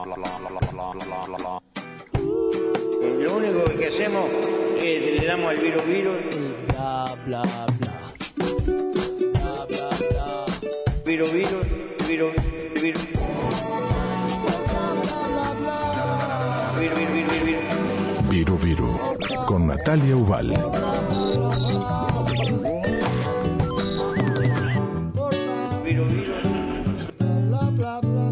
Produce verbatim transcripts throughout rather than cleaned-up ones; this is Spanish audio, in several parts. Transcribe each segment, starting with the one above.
Lo único que hacemos es le damos al virus virus. Bla bla bla. Bla bla bla. Virus virus, virus virus. Virus virus virus virus. Viru Viru con Natalia Ubal. Virus virus. Bla bla bla.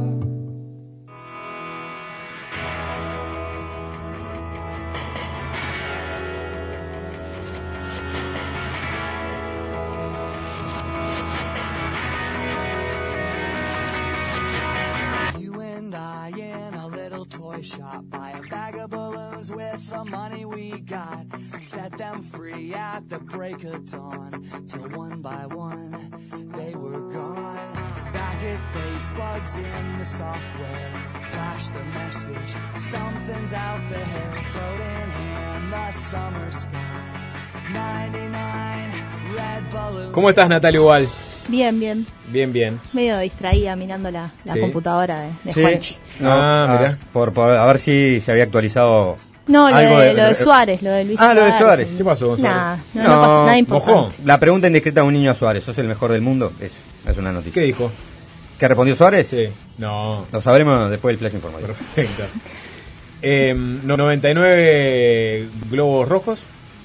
Shop, buy a bag of balloons with the money we got, set them free at the break of dawn, till one by one they were gone. Back at base, bugs in the software, flash the message, something's out there, floating in the summer sky, ninety-nine red balloons. ¿Cómo estás, Natalia Ubal? Bien, bien. Bien, bien. Medio distraída mirando la, la ¿Sí? computadora de, de Sí. Juanchi. No, Ah, ah, mirá. Por, por a ver si se había actualizado. No, lo algo de, de- lo de Suárez, lo de Luis Ah, lo de Suárez. Suárez. ¿Qué pasó con Suárez? Nah, no, No, no pasa nada importante. mojó. La pregunta indiscreta a un niño a Suárez, ¿sos el mejor del mundo? Es, es una noticia. ¿Qué dijo? ¿Qué respondió Suárez? Sí. No. Lo sabremos después del flash informativo. Perfecto. Eh, no- noventa y nueve globos rojos,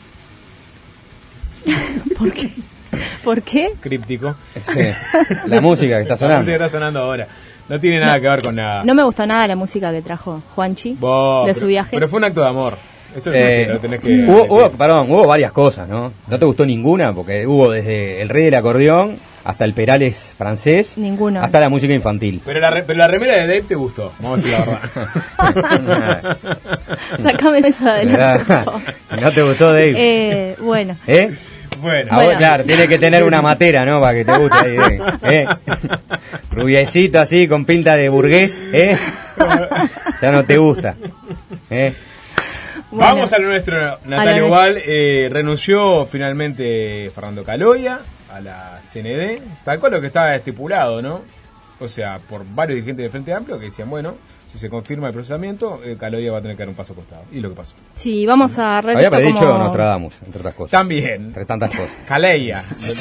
¿Por qué? ¿Por qué? críptico. Sí. La música que está La sonando. música está sonando ahora. No tiene nada que ver con nada. No me gustó nada la música que trajo Juanchi Vos, de pero- su viaje. Pero fue un acto de amor. Eso es Eh, lo que lo tenés que... hubo, hubo- perdón, hubo varias cosas, ¿no? ¿No te gustó ninguna? Porque hubo desde el rey del acordeón hasta el Perales francés. Ninguno. Hasta la música infantil. Pero la, re- pero la remera de Dave te gustó, vamos a decir la verdad. Sácame eso de adelante, por favor. ¿No te gustó, Dave? Eh, bueno, ¿Eh? Bueno, A vos, Bueno. claro, tiene que tener una matera, ¿no? Para que te guste ahí, ¿eh? ¿Eh? Rubiecito así, con pinta de burgués, ¿eh? Ya no te gusta, ¿eh? bueno. vamos a lo nuestro. Natalia lo Ubal eh, renunció finalmente Fernando Caloia a la C N D, tal cual lo que estaba estipulado, ¿no? O sea, por varios dirigentes de Frente Amplio que decían, bueno, si se confirma el procesamiento, eh, Caloia va a tener que dar un paso al costado. Y lo que pasó. Sí, vamos a agarrar Había esto predicho como... Nostradamus, entre otras cosas. También, Entre tantas cosas. Caleia.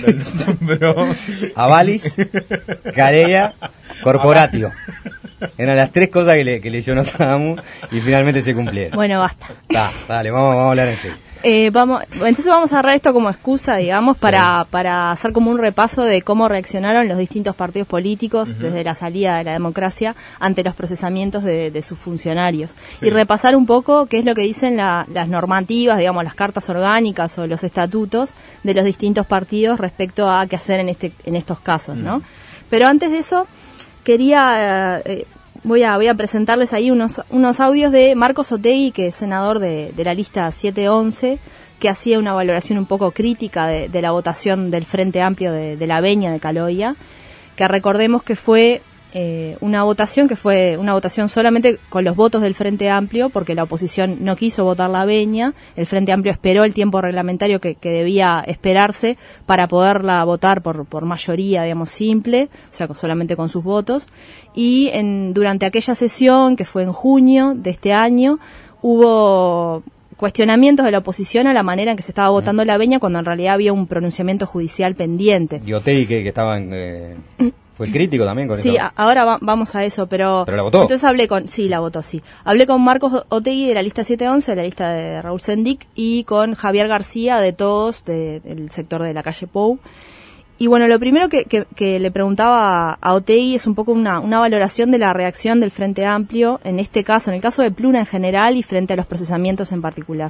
Pero, Avalis, Carea, Corporatio. Eran las tres cosas que, le, que leyó Nostradamus y finalmente se cumplieron. Bueno, basta. Da, dale, vamos, vamos a hablar en serio. Eh, vamos, entonces vamos a agarrar esto como excusa, digamos, para, para hacer como un repaso de cómo reaccionaron los distintos partidos políticos uh-huh. desde la salida de la democracia ante los procesamientos de, de sus funcionarios. Sí. Y repasar un poco qué es lo que dicen la, las normativas, digamos, las cartas orgánicas o los estatutos de los distintos partidos respecto a qué hacer en, este, en estos casos, ¿no? Uh-huh. Pero antes de eso, quería... Eh, Voy a, voy a presentarles ahí unos, unos audios de Marcos Otegi, que es senador de, de la lista siete once, que hacía una valoración un poco crítica de, de la votación del Frente Amplio de, de la Veña de Caloia, que recordemos que fue eh, una votación que fue una votación solamente con los votos del Frente Amplio, porque la oposición no quiso votar la Veña, el Frente Amplio esperó el tiempo reglamentario que, que debía esperarse para poderla votar por, por mayoría, digamos, simple, o sea, solamente con sus votos, y en, durante aquella sesión, que fue en junio de este año, hubo cuestionamientos de la oposición a la manera en que se estaba votando la Veña, cuando en realidad había un pronunciamiento judicial pendiente. Y Otegi, que, que estaba en... Eh... Fue crítico también con Sí, eso. a- ahora va- vamos a eso, pero... ¿Pero la votó? Entonces hablé con... Sí, la votó, sí. Hablé con Marcos Otegi de la lista siete once, de la lista de Raúl Sendic, y con Javier García de Todos, de- del sector de la calle Pou. Y bueno, lo primero que, que, que le preguntaba a Otegi es un poco una, una valoración de la reacción del Frente Amplio, en este caso, en el caso de Pluna en general y frente a los procesamientos en particular.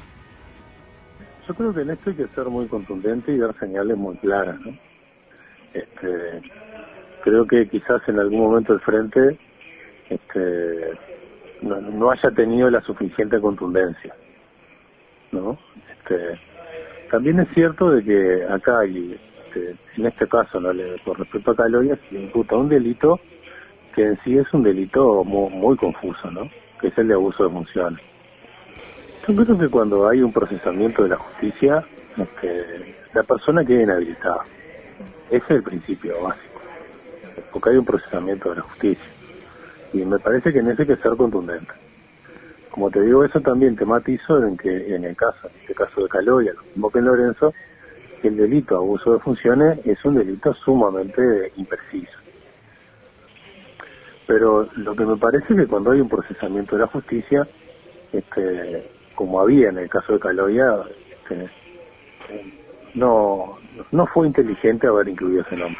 Yo creo que en esto hay que ser muy contundente y dar señales muy claras, ¿no? Este... Creo que quizás en algún momento el Frente este, no, no haya tenido la suficiente contundencia, ¿no? Este, también es cierto de que acá hay, este, en este caso, ¿no? Le, por respecto a Caloia, se le imputa un delito que en sí es un delito muy, muy confuso, ¿no? Que es el de abuso de funciones. Yo creo que cuando hay un procesamiento de la justicia, este, la persona queda inhabilitada. Ese es el principio básico. Porque hay un procesamiento de la justicia. y me parece que en eso hay que ser contundente. Como te digo, eso también te matizo en que en el caso, en este caso de Caloya, lo mismo que en Lorenzo, el delito de abuso de funciones es un delito sumamente impreciso. Pero lo que me parece es que cuando hay un procesamiento de la justicia, este, como había en el caso de Caloya, este, no, no fue inteligente haber incluido ese nombre.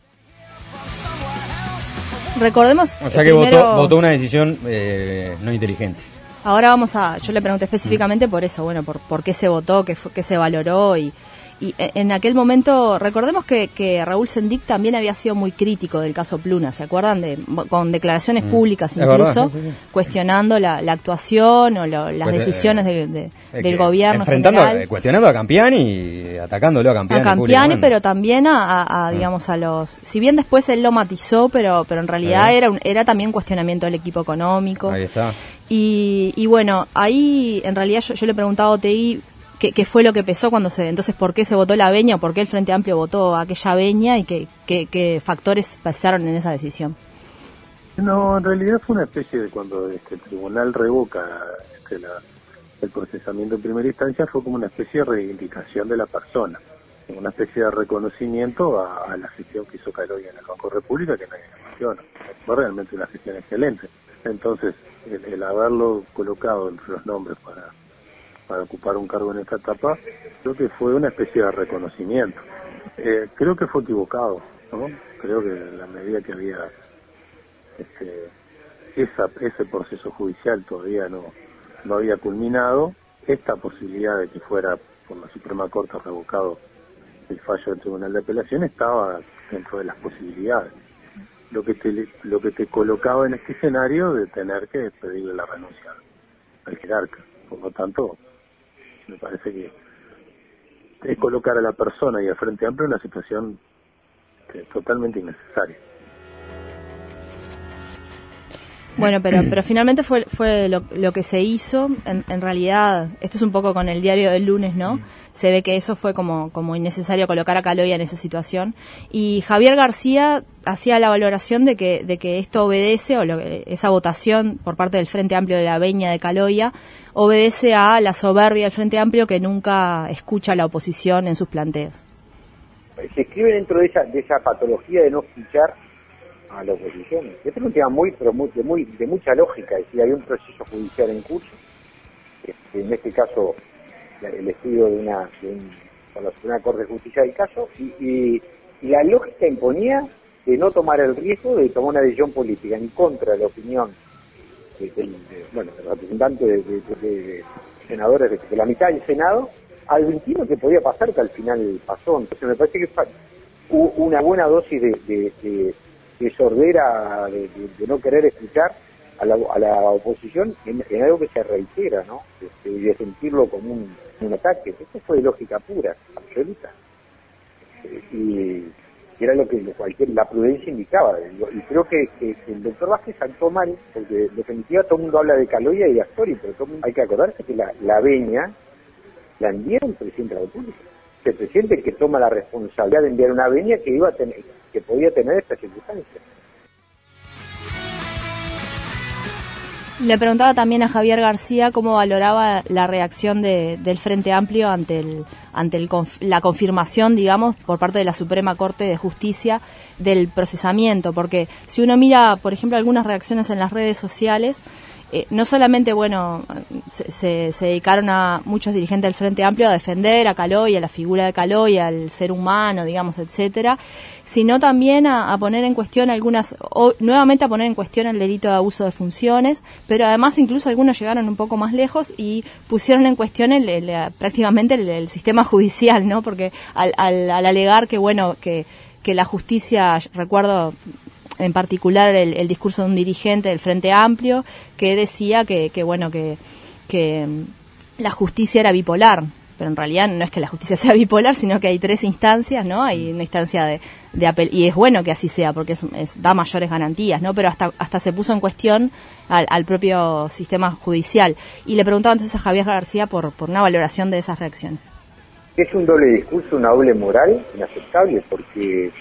Recordemos. O sea que primero, votó, votó una decisión eh, no inteligente. Ahora vamos a, yo le pregunté específicamente por eso, bueno, por, por qué se votó, qué, fue, qué se valoró y, y en aquel momento, recordemos que, que Raúl Sendic también había sido muy crítico del caso Pluna, ¿se acuerdan? De, con declaraciones Mm. públicas Es incluso, verdad, sí, sí, sí. cuestionando la, la actuación o lo, las Pues, decisiones eh, de, de, Es del que gobierno enfrentando, general. eh, cuestionando a Campiani y atacándolo a Campiani. A Campiani, públicamente. pero también a, a, a, digamos, a los... Si bien después él lo matizó, pero pero en realidad Eh. era un, era también cuestionamiento del equipo económico. Ahí está. Y, y bueno, ahí en realidad yo, yo le preguntaba a Otegui qué, qué fue lo que pesó cuando se... Entonces, ¿por qué se votó la veña o por qué el Frente Amplio votó aquella veña y qué, qué, qué factores pesaron en esa decisión? No, en realidad fue una especie de cuando este, el tribunal revoca este, la, el procesamiento en primera instancia, fue como una especie de reivindicación de la persona, una especie de reconocimiento a, a la gestión que hizo Caloya en el Banco República, que nadie le menciona. Fue realmente una gestión excelente. Entonces, el, el haberlo colocado entre los nombres para, para ocupar un cargo en esta etapa, creo que fue una especie de reconocimiento. Eh, creo que fue equivocado, ¿no? Creo que en la medida que había Este, esa, ese proceso judicial todavía no, no había culminado, esta posibilidad de que fuera por la Suprema Corte revocado el fallo del Tribunal de Apelación estaba dentro de las posibilidades. Lo que te, lo que te colocaba en este escenario de tener que pedirle la renuncia al jerarca. Por lo tanto, me parece que es colocar a la persona y al Frente Amplio en una situación que es totalmente innecesaria. Bueno, pero pero finalmente fue fue lo, lo que se hizo. En, en realidad, esto es un poco con el diario del lunes, ¿no? Se ve que eso fue como como innecesario colocar a Caloya en esa situación. Y Javier García hacía la valoración de que de que esto obedece, o lo, esa votación por parte del Frente Amplio de la veña de Caloya, obedece a la soberbia del Frente Amplio que nunca escucha a la oposición en sus planteos. Se escribe dentro de esa, de esa patología de no escuchar a la oposición. Este es un tema muy, pero muy, de, muy, de mucha lógica. Es decir, hay un proceso judicial en curso, este, en este caso el estudio de una, de un, por la Suprema Corte de Justicia del caso, y, y, y la lógica imponía de no tomar el riesgo de tomar una decisión política en contra de la opinión de, de, de, bueno, del representante de, de, de, de senadores de, de la mitad del Senado, advirtiendo que podía pasar, que al final pasó. Entonces me parece que hubo una buena dosis de, de, de de sordera, de, de, de no querer escuchar a la, a la oposición en, en algo que se reitera, ¿no? Este, y de sentirlo como un, un ataque. Esto fue de lógica pura, absoluta. Eh, y era lo que cualquier la prudencia indicaba. Y creo que, que, que el doctor Vázquez actuó mal, porque en definitiva todo el mundo habla de Caloya y de Astori, pero todo el mundo, hay que acordarse que la, la veña la envía el presidente de la República. El presidente que toma la responsabilidad de enviar una veña que iba a tener, que podía tener estas circunstancias. Le preguntaba también a Javier García cómo valoraba la reacción de, del Frente Amplio ante el ante el, la confirmación, digamos, por parte de la Suprema Corte de Justicia del procesamiento, porque si uno mira, por ejemplo, algunas reacciones en las redes sociales, Eh, no solamente, bueno, se, se, se dedicaron a muchos dirigentes del Frente Amplio a defender a Caloya, la figura de Caloya, el ser humano, digamos, etcétera, sino también a, a poner en cuestión algunas, o, nuevamente a poner en cuestión el delito de abuso de funciones, pero además incluso algunos llegaron un poco más lejos y pusieron en cuestión el, el, prácticamente el, el sistema judicial, ¿no? Porque al, al, al alegar que, bueno, que, que la justicia, recuerdo en particular el, el discurso de un dirigente del Frente Amplio que decía que, que bueno que, que la justicia era bipolar, pero en realidad no es que la justicia sea bipolar, sino que hay tres instancias, ¿no? Hay una instancia de, de apel, y es bueno que así sea porque es, es, da mayores garantías, ¿no? Pero hasta hasta se puso en cuestión al, al propio sistema judicial. Y le preguntaba entonces a Javier García por, por una valoración de esas reacciones. Es un doble discurso, una doble moral inaceptable, porque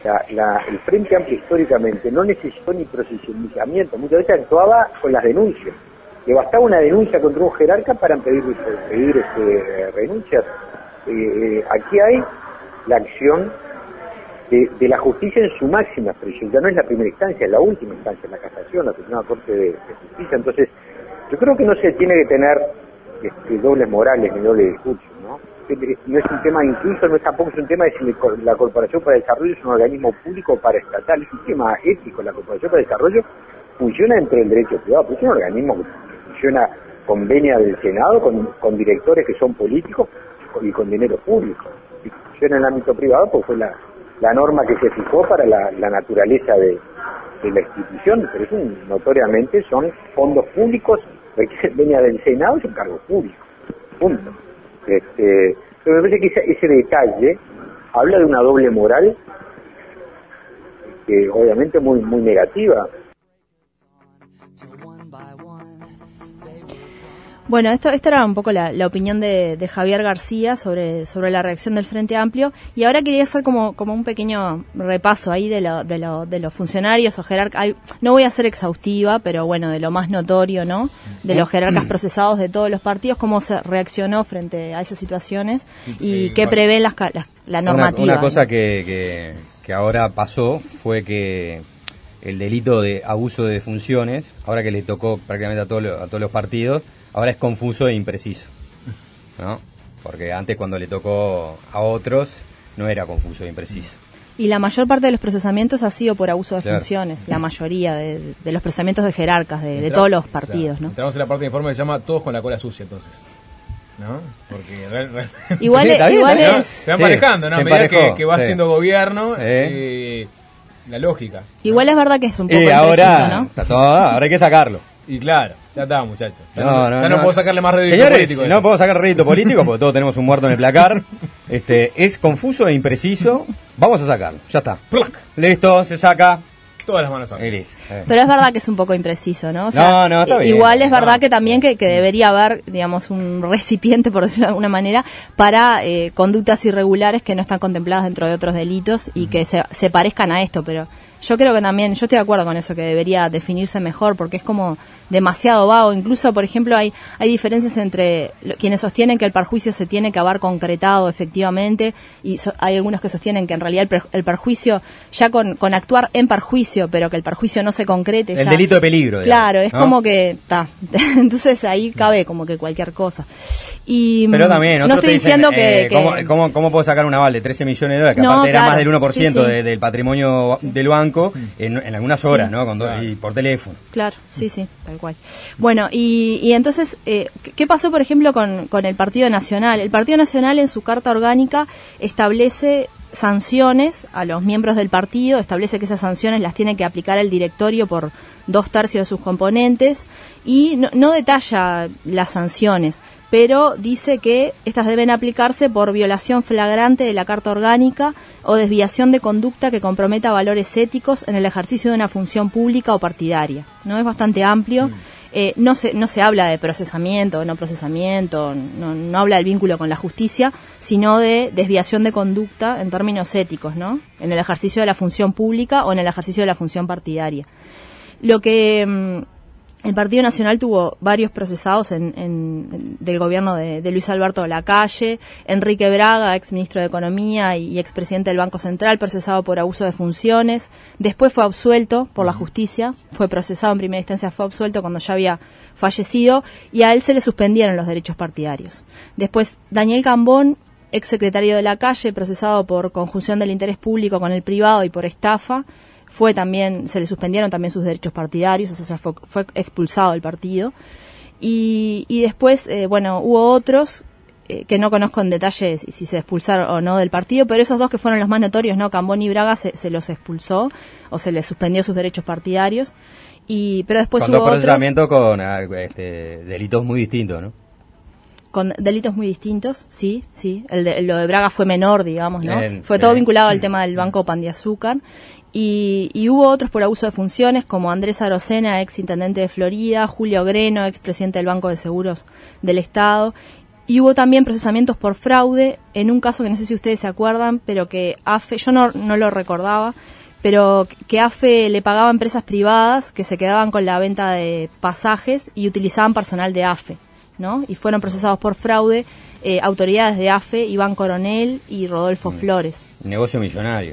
la, la, el Frente Amplio históricamente no necesitó ni procesamiento, muchas veces actuaba con las denuncias. Le bastaba una denuncia contra un jerarca para pedir, pedir este, renuncias. Eh, aquí hay la acción de, de la justicia en su máxima expresión, ya no es la primera instancia, es la última instancia, la casación, la Suprema Corte de, de Justicia. Entonces, yo creo que no se tiene que tener este, dobles morales ni doble discurso, ¿no? No es un tema, incluso no es tampoco es un tema de si la Corporación para el Desarrollo es un organismo público o paraestatal, es un tema ético. La Corporación para el Desarrollo funciona entre el derecho privado, pero es un organismo que funciona con venia del Senado, con, con directores que son políticos y con dinero público. Si funciona en el ámbito privado, pues fue la, la norma que se fijó para la, la naturaleza de, de la institución, pero es un, notoriamente son fondos públicos, venia del Senado, es un cargo público, punto. Este, pero me parece que ese, ese detalle habla de una doble moral que obviamente muy muy negativa. Bueno, esto esta era un poco la, la opinión de, de Javier García sobre sobre la reacción del Frente Amplio, y ahora quería hacer como como un pequeño repaso ahí de lo de, lo, de los funcionarios o jerarcas. No voy a ser exhaustiva, pero bueno, de lo más notorio, ¿no? De los jerarcas procesados de todos los partidos, cómo se reaccionó frente a esas situaciones y qué prevé las, las, la normativa. Una, una cosa ¿no? que, que, que ahora pasó fue que el delito de abuso de funciones, ahora que le tocó prácticamente a todos los, a todos los partidos, ahora es confuso e impreciso, ¿no? Porque antes, cuando le tocó a otros, no era confuso e impreciso. Y la mayor parte de los procesamientos ha sido por abuso de claro. funciones, la mayoría de, de los procesamientos de jerarcas, de, de todos los partidos, claro. ¿no? Entramos en la parte de informe que se llama Todos con la cola sucia, entonces, ¿no? Porque real, real... igual, sí, es, bien, igual ¿no? es... Se va emparejando, ¿no? A medida que, que va sí. haciendo gobierno, eh. eh, la lógica. Igual ¿no? es verdad que es un poco y impreciso, ahora, ¿no? Está todo, ahora hay que sacarlo. Y claro, ya está, muchachos. Ya no, no, no, ya no, no puedo sacarle más rédito Señores, político. Si no puedo sacar rédito político, porque todos tenemos un muerto en el placar. Este, es confuso e impreciso. Vamos a sacarlo, ya está. ¡Plac! Listo, se saca. Todas las manos abajo. Pero es verdad que es un poco impreciso, ¿no? O sea, no, no, está bien. Igual es verdad no, que también que, que debería haber, digamos, un recipiente, por decirlo de alguna manera, para eh, conductas irregulares que no están contempladas dentro de otros delitos y que se, se parezcan a esto, pero yo creo que también, yo estoy de acuerdo con eso, que debería definirse mejor, porque es como demasiado vago. Incluso, por ejemplo, hay hay diferencias entre lo, quienes sostienen que el perjuicio se tiene que haber concretado efectivamente, y so, hay algunos que sostienen que en realidad el, per, el perjuicio, ya con, con actuar en perjuicio, pero que el perjuicio no se concrete. El ya, delito de peligro. Claro, digamos, es ¿no? como que está. Entonces ahí cabe como que cualquier cosa. Y pero también, no estoy dicen, diciendo que, eh, que... ¿cómo, cómo, ¿cómo puedo sacar un aval de trece millones de dólares? Que no, aparte claro, era más del uno por ciento sí, sí. de, del patrimonio sí. del banco en, en algunas horas, sí. ¿no? Con do, claro. Y por teléfono. Claro, sí, sí, tal cual. Bueno, y, y entonces, eh, ¿qué pasó, por ejemplo, con, con el Partido Nacional? El Partido Nacional, en su carta orgánica, establece sanciones a los miembros del partido, establece que esas sanciones las tiene que aplicar el directorio por dos tercios de sus componentes, y no, no detalla las sanciones, pero dice que estas deben aplicarse por violación flagrante de la Carta Orgánica o desviación de conducta que comprometa valores éticos en el ejercicio de una función pública o partidaria. ¿No? Es bastante amplio. Mm. Eh, no se no se habla de procesamiento, no procesamiento, no, no habla del vínculo con la justicia, sino de desviación de conducta en términos éticos, ¿no? En el ejercicio de la función pública o en el ejercicio de la función partidaria. Lo que... Mmm, el Partido Nacional tuvo varios procesados en, en, en, del gobierno de, de Luis Alberto Lacalle. Enrique Braga, ex ministro de Economía y, y expresidente del Banco Central, procesado por abuso de funciones. Después fue absuelto por la justicia, fue procesado en primera instancia, fue absuelto cuando ya había fallecido, y a él se le suspendieron los derechos partidarios. Después, Daniel Cambón, ex secretario de Lacalle, procesado por conjunción del interés público con el privado y por estafa. Fue también, se le suspendieron también sus derechos partidarios, o sea, fue, fue expulsado del partido. Y, y después, eh, bueno, hubo otros eh, que no conozco en detalle si, si se expulsaron o no del partido, pero esos dos que fueron los más notorios, ¿no? Cambón y Braga, se, se los expulsó o se les suspendió sus derechos partidarios. Y pero después con hubo dos procesamientos otros, con este, delitos muy distintos, ¿no? Con delitos muy distintos, sí, sí. El de, lo de Braga fue menor, digamos, ¿no? Bien, fue todo bien. vinculado al tema del Banco Pan de Azúcar. Y, y hubo otros por abuso de funciones, como Andrés Arocena, ex intendente de Florida, Julio Greno, ex presidente del Banco de Seguros del Estado, Y hubo también procesamientos por fraude, en un caso que no sé si ustedes se acuerdan, pero que AFE, yo no, no lo recordaba, pero que AFE le pagaba a empresas privadas que se quedaban con la venta de pasajes y utilizaban personal de AFE, ¿no? Y fueron procesados por fraude eh, autoridades de AFE, Iván Coronel y Rodolfo mm. Flores. Negocio millonario.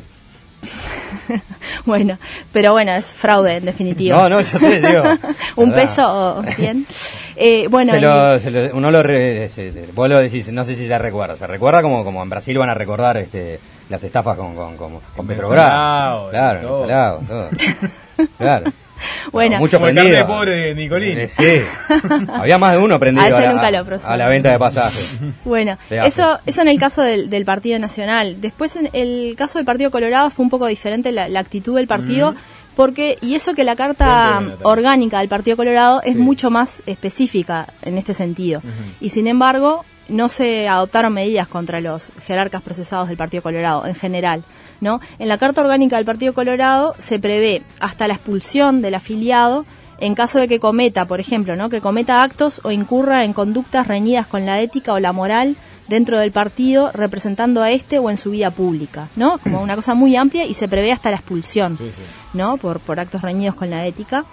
Bueno, pero bueno, es fraude en definitiva. No, no, yo te digo. Un ¿verdad? Peso o cien. Eh, bueno, se y... lo, se lo, uno lo re, se, vos lo decís, no sé si se recuerda. Se recuerda como, como en Brasil van a recordar este, las estafas con, con, con, con Petrobras. Claro, todo. Salado, todo. Claro. Bueno, no, mucho prendido. El pobre de Nicolín. Eh, sí. Había más de uno prendido a, a, la, nunca lo a la venta de pasajes. Bueno, eso eso en el caso del, del Partido Nacional. Después en el caso del Partido Colorado fue un poco diferente la, la actitud del partido, mm. porque y eso que la carta orgánica del Partido Colorado es sí. mucho más específica en este sentido. Uh-huh. Y sin embargo, no se adoptaron medidas contra los jerarcas procesados del Partido Colorado en general, ¿no? En la Carta Orgánica del Partido Colorado se prevé hasta la expulsión del afiliado en caso de que cometa, por ejemplo, ¿no? que cometa actos o incurra en conductas reñidas con la ética o la moral dentro del partido, representando a este o en su vida pública, ¿no? Como una cosa muy amplia y se prevé hasta la expulsión, sí, sí. ¿no? Por, por actos reñidos con la ética.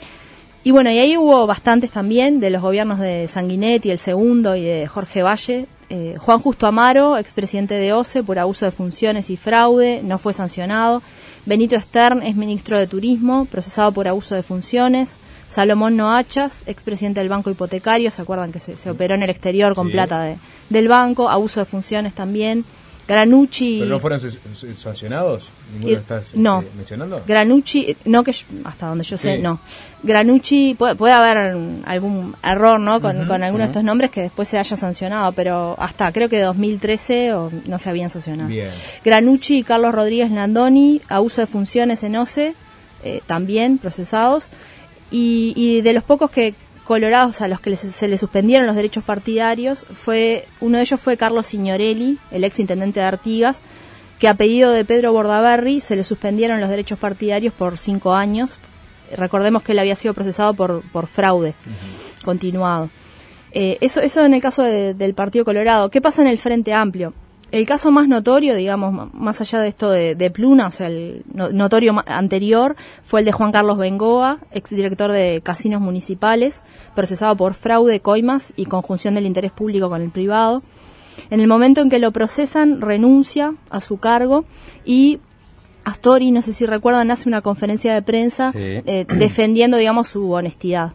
Y bueno, y ahí hubo bastantes también de los gobiernos de Sanguinetti, el segundo, y de Jorge Valle. Eh, Juan Justo Amaro, expresidente de O C E por abuso de funciones y fraude, no fue sancionado. Benito Stern es ministro de Turismo, procesado por abuso de funciones. Salomón Noachas, expresidente del Banco Hipotecario, ¿se acuerdan que se, se operó en el exterior con sí. plata de, del banco? Abuso de funciones también. Granucci... ¿Pero no fueron sancionados? ¿Ninguno lo estás no. este, mencionando? Granucci, no que yo, hasta donde yo sé, sí. no. Granucci, puede, puede haber algún error, ¿no? Con, uh-huh, con alguno uh-huh. de estos nombres que después se haya sancionado, pero hasta creo que dos mil trece o no se habían sancionado. Bien. Granucci y Carlos Rodríguez Landoni, abuso de funciones en O C E, eh, también procesados. Y, y de los pocos que colorados a los que les, se les suspendieron los derechos partidarios, fue uno de ellos fue Carlos Signorelli, el ex intendente de Artigas, que a pedido de Pedro Bordaberry se le suspendieron los derechos partidarios por cinco años. Recordemos que él había sido procesado por, por fraude uh-huh. continuado. Eh, eso, eso en el caso de, del Partido Colorado. ¿Qué pasa en el Frente Amplio? El caso más notorio, digamos, más allá de esto de, de Pluna, o sea, el notorio anterior, fue el de Juan Carlos Bengoa, exdirector de Casinos Municipales, procesado por fraude, coimas y conjunción del interés público con el privado. En el momento en que lo procesan, renuncia a su cargo y Astori, no sé si recuerdan, hace una conferencia de prensa sí. eh, defendiendo, digamos, su honestidad.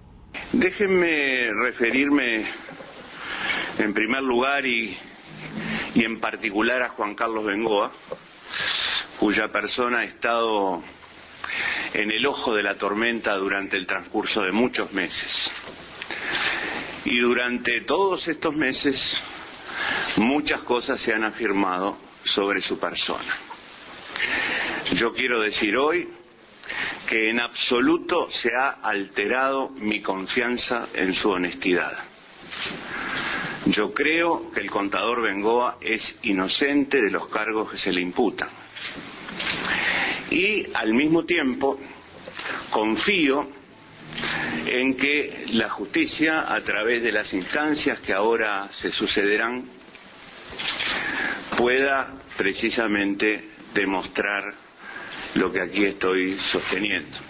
Déjenme referirme en primer lugar y... y en particular a Juan Carlos Bengoa, cuya persona ha estado en el ojo de la tormenta durante el transcurso de muchos meses. Y durante todos estos meses, muchas cosas se han afirmado sobre su persona. Yo quiero decir hoy que en absoluto se ha alterado mi confianza en su honestidad. Yo creo que el contador Bengoa es inocente de los cargos que se le imputan. Y al mismo tiempo confío en que la justicia, a través de las instancias que ahora se sucederán, pueda precisamente demostrar lo que aquí estoy sosteniendo.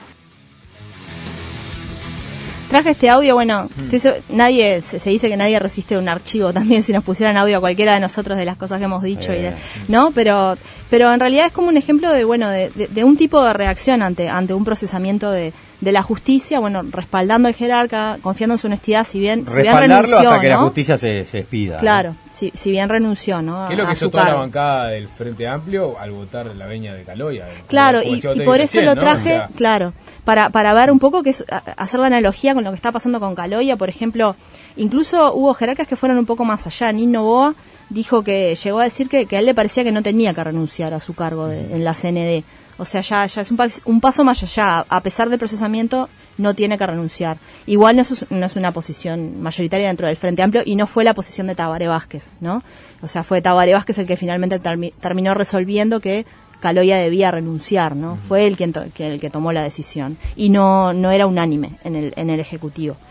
Traje este audio, bueno, mm. estoy, nadie se, se dice que nadie resiste un archivo también si nos pusieran audio a cualquiera de nosotros de las cosas que hemos dicho, eh. y de, ¿no? Pero pero en realidad es como un ejemplo de bueno de, de, de un tipo de reacción ante ante un procesamiento de, de la justicia, bueno, respaldando al jerarca, confiando en su honestidad, si bien, si bien renunció, hasta que ¿no? la justicia se, se expida. Claro, ¿no? si, si bien renunció, ¿no? ¿Qué es lo que a hizo toda cargo. la bancada del Frente Amplio al votar la veña de Caloya? Claro, y, y por eso recién, lo ¿no? traje, O sea, claro, para para ver un poco, que es hacer la analogía con lo que está pasando con Caloya, por ejemplo. Incluso hubo jerarcas que fueron un poco más allá. Nino Boa dijo que llegó a decir que, que a él le parecía que no tenía que renunciar a su cargo de, en la C N D. O sea, ya, ya es un, un paso más allá. A pesar del procesamiento, no tiene que renunciar. Igual no es, no es una posición mayoritaria dentro del Frente Amplio y no fue la posición de Tabaré Vázquez, ¿no? O sea, fue Tabaré Vázquez el que finalmente termi- terminó resolviendo que Caloya debía renunciar, ¿no? Uh-huh. Fue el quien to- que, el que tomó la decisión. Y no, no era unánime en el, en el Ejecutivo.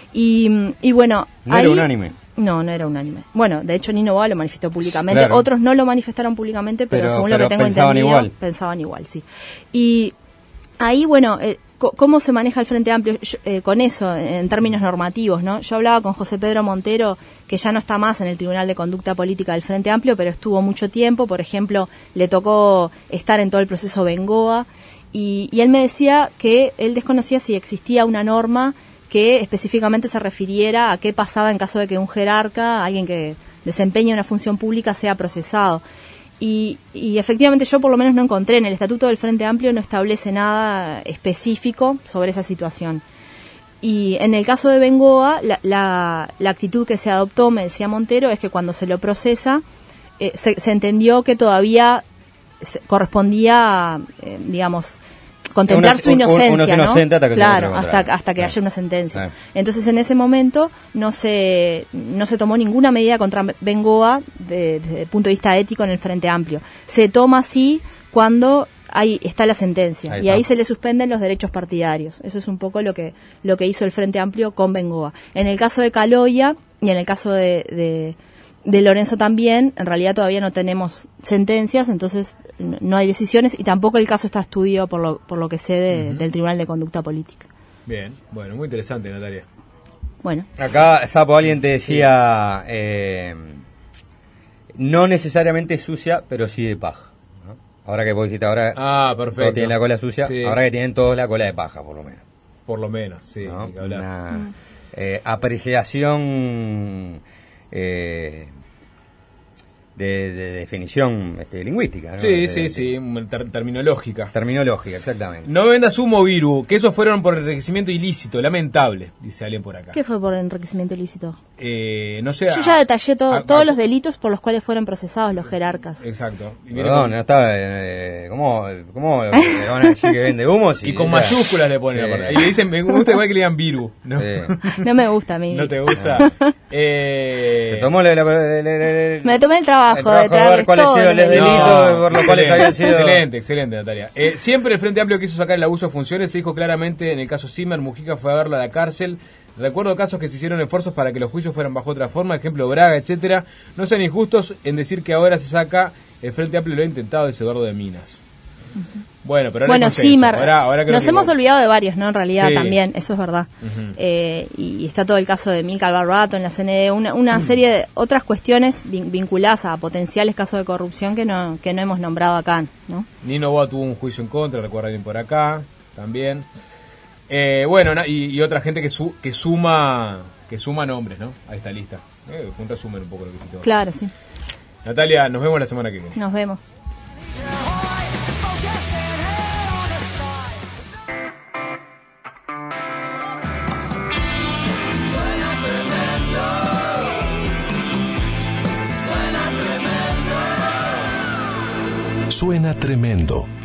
Y, y bueno... No ahí, era unánime. No, no era unánime. Bueno, de hecho Nino Boa lo manifestó públicamente, Claro. otros no lo manifestaron públicamente, pero, Pero- según pero lo que tengo pensaban entendido, igual. pensaban igual, sí. Y ahí, bueno, eh, co- ¿cómo se maneja el Frente Amplio Yo, eh, con eso, en términos normativos, no? Yo hablaba con José Pedro Montero, que ya no está más en el Tribunal de Conducta Política del Frente Amplio, pero estuvo mucho tiempo, por ejemplo, le tocó estar en todo el proceso Bengoa, y, y él me decía que él desconocía si existía una norma que específicamente se refiriera a qué pasaba en caso de que un jerarca, alguien que desempeña una función pública, sea procesado. Y, y efectivamente yo por lo menos no encontré, en el Estatuto del Frente Amplio no establece nada específico sobre esa situación. Y en el caso de Bengoa, la, la, la actitud que se adoptó, me decía Montero, es que cuando se lo procesa, eh, se, se entendió que todavía se- correspondía, eh, digamos, contemplar Uno- su un- inocencia, uno es ¿no? inocente hasta que se claro, demuestre lo hasta, contrario. hasta que Sí. haya una sentencia. Sí. Entonces, en ese momento no se no se tomó ninguna medida contra Bengoa de- desde el punto de vista ético en el Frente Amplio. Se toma así cuando ahí está la sentencia Ahí y está. ahí se le suspenden los derechos partidarios. Eso es un poco lo que lo que hizo el Frente Amplio con Bengoa. En el caso de Caloya y en el caso de, de de Lorenzo también, en realidad todavía no tenemos sentencias, entonces n- no hay decisiones y tampoco el caso está a estudio por lo, por lo que sé de- Ujú. del Tribunal de Conducta Política. Bien, bueno, muy interesante, Natalia. Bueno, Acá, Sapo, alguien te decía, eh, no necesariamente sucia, pero sí de paja, ¿no? Ahora que vos dijiste, ahora Ah, todos perfecto. tienen la cola sucia, Sí. ahora que tienen todos la cola de paja, por lo menos. Por lo menos, sí, ¿no? hay que hablar. Una eh, apreciación eh, de, de definición este, lingüística, ¿no? Sí, De- sí, de- sí, ter- terminológica. Terminológica, exactamente. No vendas humo, Viru, que esos fueron por enriquecimiento ilícito, lamentable, dice alguien por acá. ¿qué fue por enriquecimiento ilícito? Eh, no sé. Yo ya detallé todo, a- a- todos los delitos por los cuales fueron procesados los jerarcas. Exacto. Y, viene Perdón, con- no está, eh, ¿cómo, cómo le van a decir que vende humo? Si y con ella- mayúsculas le ponen Sí. aparte. Y le dicen, me gusta igual que le digan Viru. ¿No, Sí. No me gusta a mí. ¿No te gusta? eh, Se tomó la- la- la- la- la- Me tomé el trabajo, el trabajo de de ver traerles cuáles todos eran los los delitos delitos. por los cuales excelente, habían sido... Excelente, excelente, Natalia. Eh, siempre el Frente Amplio quiso sacar el abuso de funciones, se dijo claramente en el caso Zimmer, Mujica fue a verlo a la cárcel. Recuerdo casos que se hicieron esfuerzos para que los juicios fueran bajo otra forma, ejemplo Braga, etcétera. No sean injustos en decir que ahora se saca el Frente Amplio, lo ha intentado, dice Eduardo de Minas. Bueno, pero ahora hay Bueno, consenso. Zimmer, Ahora- ahora creo nos que- hemos olvidado de varios, ¿no? En realidad Sí. también, eso es verdad. Ujú. Eh, y, y está todo el caso de Mica Alvarrato en la C N D, una, una serie de otras cuestiones vin- vinculadas a potenciales casos de corrupción que no que no hemos nombrado acá, ¿no? Nino Boa tuvo un juicio en contra, recuerda alguien por acá, también. Eh, bueno, na- y, y otra gente que su, que suma que suma nombres, ¿no? A esta lista. Eh, fue un resumen un poco lo que hiciste vos. Claro, sí. Natalia, nos vemos la semana que viene. Nos vemos. Suena tremendo.